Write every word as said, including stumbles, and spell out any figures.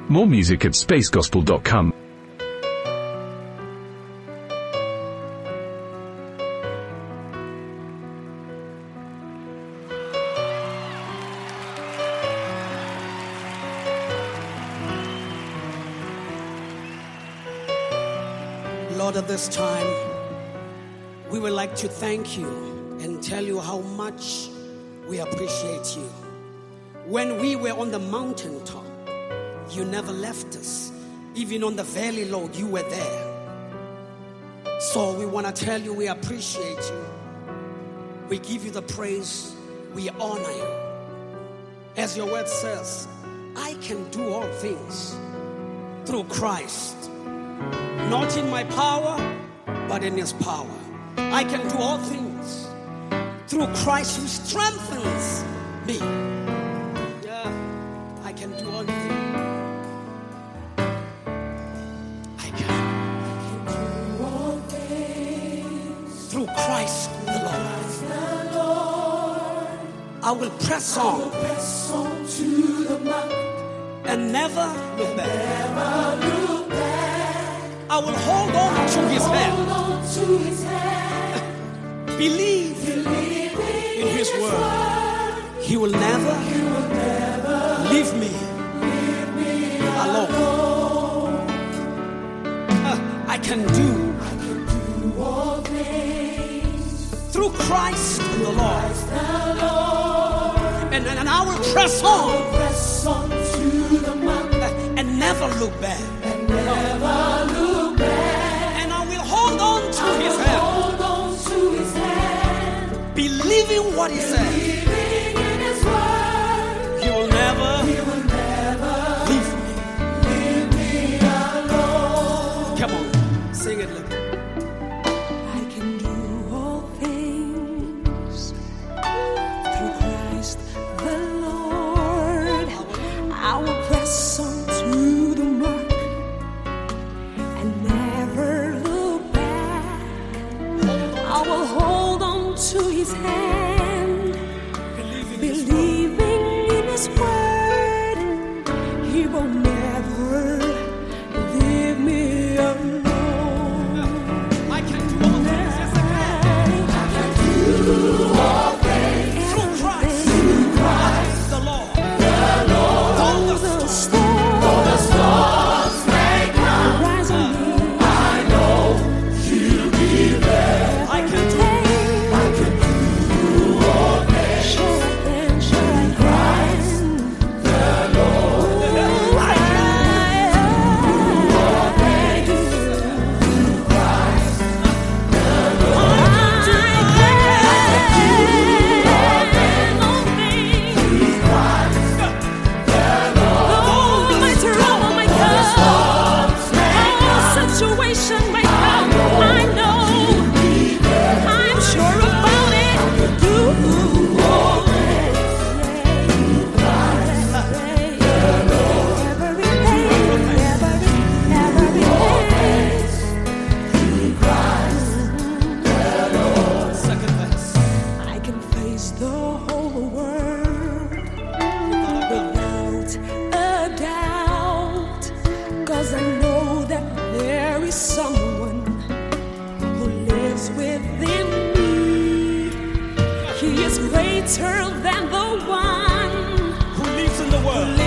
More music at space gospel dot com. Lord, at this time, we would like to thank you and tell you how much we appreciate you. When we were on the mountaintop, you never left us. Even on the valley, Lord, you were there. So we want to tell you we appreciate you. We give you the praise. We honor you. As your word says, I can do all things through Christ. Not in my power, but in his power. I can do all things through Christ who strengthens me. Yeah, I can do all things. I can, I can do all things through Christ the Lord. I will press on, I will press on to the mark and never look back. Never look back. I will hold on to his hand. To his hand. Believe, Believe in, in his, his word. word. He will never, he will never leave me, leave me alone. alone. Uh, I can do, I can do all things through Christ the Lord. The Lord. And, and, and I will press on, will press on to the mark uh, and never look back. And never look back. And I will hold on to I his hand. Hold on to his hand. Believing what he said. Believing in his word. He will never, he will never leave me. Leave me alone. Come on, sing it, look. I can do all things through Christ the Lord. I will press on to the mark and never look back. I will hold on to his hand, believing in his word. He will never leave me alone. I can do all things, yes I can. I can do all things through Christ, through Christ the Lord. The Lord. Though the storm, though the storms may come, rise on me. I know you'll be there. I can do, I can do all things. Sure I can, sure I can. Christ the Lord. I can do all things through Christ the Lord. I can do all things through Christ the Lord. Oh, my trouble, my God. Oh, situation may come. I know. I'm sure about it. Do all Second verse. I can face the whole world without a doubt, 'cause I know that there is someone who lives within me. He is greater than the one Who lives in the world?